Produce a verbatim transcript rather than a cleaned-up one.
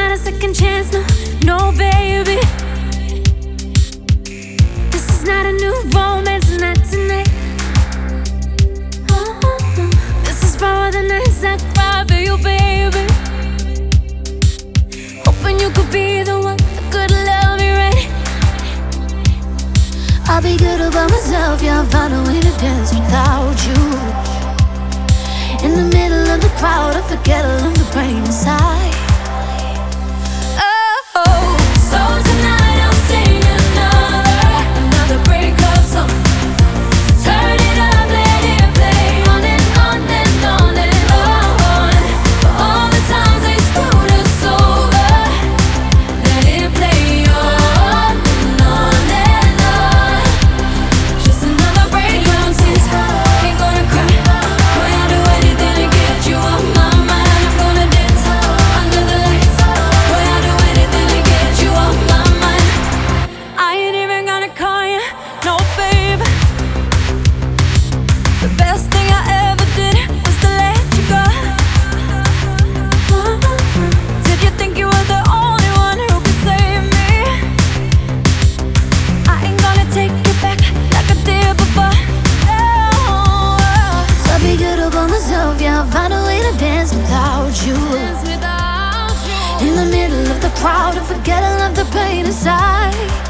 not a second chance, no, no, baby. This is not a new romance, not tonight. Oh, this is for the nights I cry for you, baby. Hoping you could be the one that could love me right. I'll be good about myself, yeah, I'll find a way to dance without you. In the middle of the crowd, I forget all of the pain inside. Oh, so tonight I'll sing another, another breakup song. So turn it up, let it play on and on and on and on. For all the times they screwed us over, let it play on and on and on. Just another breakup song. Ain't gonna cry. Boy, I'll do anything to get you off my mind. I'm gonna dance under the lights. Boy, I'll do anything to get you off my mind. I ain't even gonna call you, no, babe. The best thing I ever did was to let you go. Did you think you were the only one who could save me? I ain't gonna take it back like I did before. Oh, so I'll be good about myself, yeah, I'll find a way to dance without you. In the middle of the crowd, I forget all of the pain inside.